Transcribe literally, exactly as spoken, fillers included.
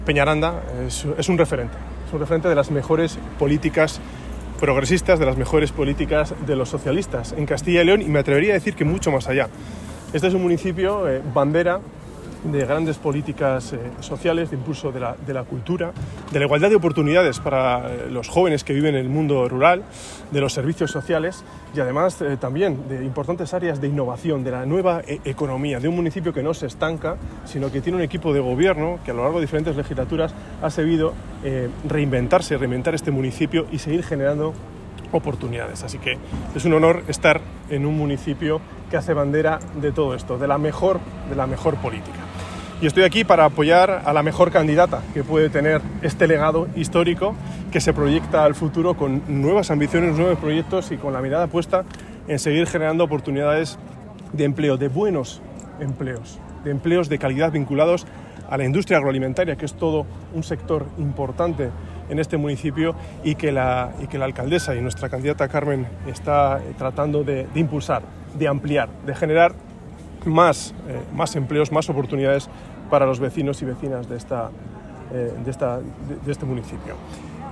Peñaranda es, es un referente, es un referente de las mejores políticas progresistas, de las mejores políticas de los socialistas en Castilla y León, y me atrevería a decir que mucho más allá. Este es un municipio eh, bandera de grandes políticas eh, sociales, de impulso de la, de la cultura, de la igualdad de oportunidades para eh, los jóvenes que viven en el mundo rural, de los servicios sociales y además eh, también de importantes áreas de innovación, de la nueva e economía, de un municipio que no se estanca, sino que tiene un equipo de gobierno que a lo largo de diferentes legislaturas ha sabido eh, reinventarse, reinventar este municipio y seguir generando oportunidades. Así que es un honor estar en un municipio que hace bandera de todo esto, de la mejor, de la mejor política. Y estoy aquí para apoyar a la mejor candidata que puede tener este legado histórico que se proyecta al futuro con nuevas ambiciones, nuevos proyectos y con la mirada puesta en seguir generando oportunidades de empleo, de buenos empleos, de empleos de calidad vinculados a la industria agroalimentaria, que es todo un sector importante en este municipio y que la, y que la alcaldesa y nuestra candidata Carmen está tratando de, de impulsar, de ampliar, de generar más, eh, más empleos, más oportunidades para los vecinos y vecinas de, esta, eh, de, esta, de, de este municipio.